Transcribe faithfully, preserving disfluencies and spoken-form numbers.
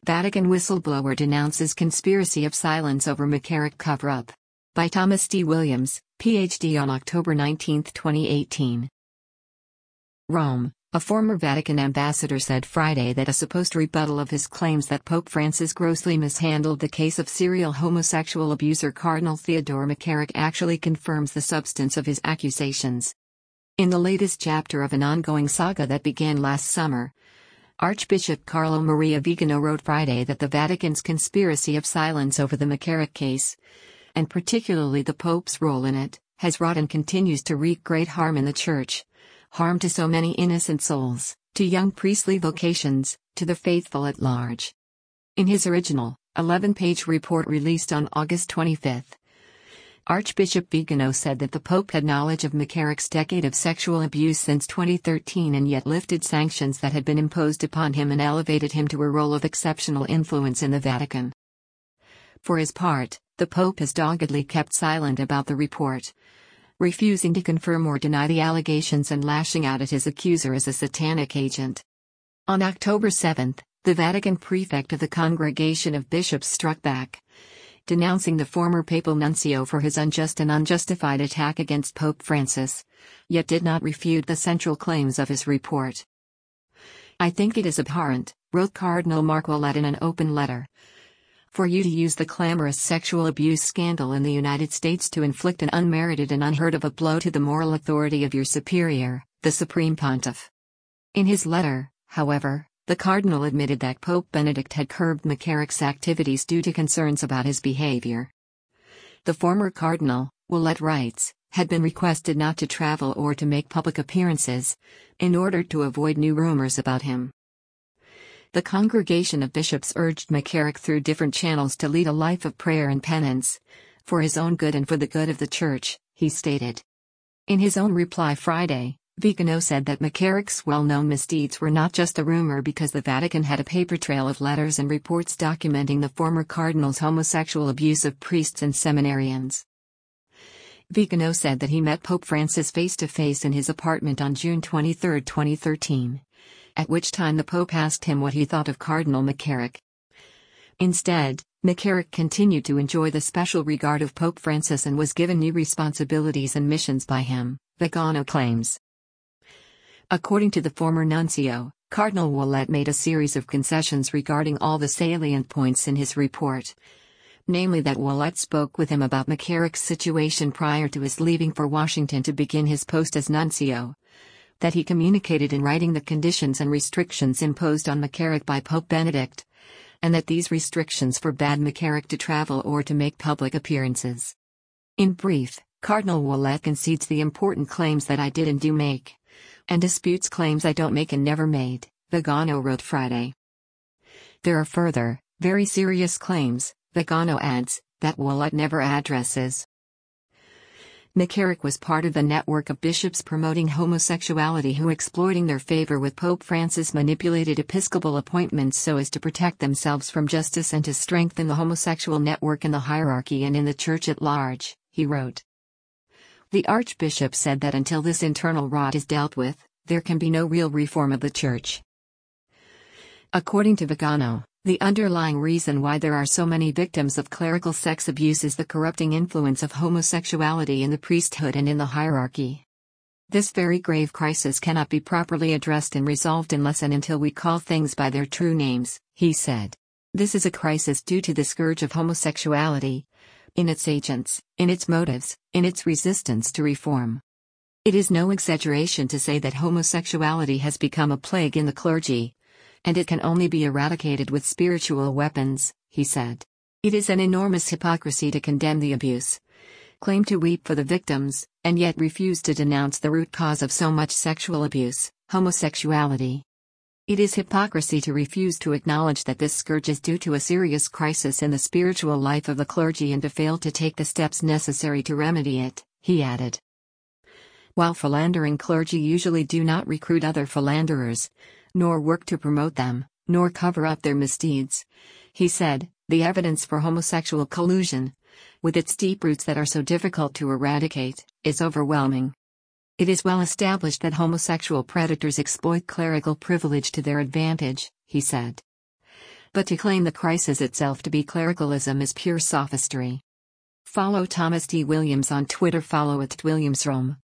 Vatican whistleblower denounces conspiracy of silence over McCarrick cover-up. By Thomas D. Williams, P H D on October nineteenth, twenty eighteen. Rome. A former Vatican ambassador said Friday that a supposed rebuttal of his claims that Pope Francis grossly mishandled the case of serial homosexual abuser Cardinal Theodore McCarrick actually confirms the substance of his accusations. In the latest chapter of an ongoing saga that began last summer, Archbishop Carlo Maria Vigano wrote Friday that the Vatican's conspiracy of silence over the McCarrick case, and particularly the Pope's role in it, has wrought and continues to wreak great harm in the Church. Harm to so many innocent souls, to young priestly vocations, to the faithful at large. In his original, eleven-page report released on August twenty-fifth, Archbishop Vigano said that the Pope had knowledge of McCarrick's decade of sexual abuse since twenty thirteen and yet lifted sanctions that had been imposed upon him and elevated him to a role of exceptional influence in the Vatican. For his part, the Pope has doggedly kept silent about the report, refusing to confirm or deny the allegations and lashing out at his accuser as a satanic agent. On October seventh, the Vatican prefect of the Congregation of Bishops struck back, denouncing the former papal nuncio for his unjust and unjustified attack against Pope Francis, yet did not refute the central claims of his report. "I think it is abhorrent," wrote Cardinal Marc Ouellet in an open letter, "for you to use the clamorous sexual abuse scandal in the United States to inflict an unmerited and unheard of a blow to the moral authority of your superior, the Supreme Pontiff." In his letter, however, the Cardinal admitted that Pope Benedict had curbed McCarrick's activities due to concerns about his behavior. The former Cardinal, Ouellet writes, had been requested not to travel or to make public appearances, in order to avoid new rumors about him. The Congregation of Bishops urged McCarrick through different channels to lead a life of prayer and penance, for his own good and for the good of the Church, he stated. In his own reply Friday, Vigano said that McCarrick's well-known misdeeds were not just a rumor because the Vatican had a paper trail of letters and reports documenting the former cardinal's homosexual abuse of priests and seminarians. Vigano said that he met Pope Francis face-to-face in his apartment on June twenty-third, twenty thirteen. At which time the Pope asked him what he thought of Cardinal McCarrick. Instead, McCarrick continued to enjoy the special regard of Pope Francis and was given new responsibilities and missions by him, Vigano claims. According to the former nuncio, Cardinal Ouellet made a series of concessions regarding all the salient points in his report, namely that Ouellet spoke with him about McCarrick's situation prior to his leaving for Washington to begin his post as nuncio, that he communicated in writing the conditions and restrictions imposed on McCarrick by Pope Benedict, and that these restrictions forbade McCarrick to travel or to make public appearances. In brief, Cardinal Ouellet concedes the important claims that I did and do make, and disputes claims I don't make and never made, Vigano wrote Friday. There are further, very serious claims, Vigano adds, that Ouellet never addresses. McCarrick was part of the network of bishops promoting homosexuality who, exploiting their favor with Pope Francis, manipulated episcopal appointments so as to protect themselves from justice and to strengthen the homosexual network in the hierarchy and in the Church at large, he wrote. The Archbishop said that until this internal rot is dealt with, there can be no real reform of the Church. According to Vigano, the underlying reason why there are so many victims of clerical sex abuse is the corrupting influence of homosexuality in the priesthood and in the hierarchy. This very grave crisis cannot be properly addressed and resolved unless and until we call things by their true names, he said. This is a crisis due to the scourge of homosexuality, in its agents, in its motives, in its resistance to reform. It is no exaggeration to say that homosexuality has become a plague in the clergy, and it can only be eradicated with spiritual weapons, he said. It is an enormous hypocrisy to condemn the abuse, claim to weep for the victims, and yet refuse to denounce the root cause of so much sexual abuse, homosexuality. It is hypocrisy to refuse to acknowledge that this scourge is due to a serious crisis in the spiritual life of the clergy and to fail to take the steps necessary to remedy it, he added. While philandering clergy usually do not recruit other philanderers, nor work to promote them, nor cover up their misdeeds, he said, the evidence for homosexual collusion, with its deep roots that are so difficult to eradicate, is overwhelming. It is well established that homosexual predators exploit clerical privilege to their advantage, he said. But to claim the crisis itself to be clericalism is pure sophistry. Follow Thomas D. Williams on Twitter. Follow at WilliamsRome.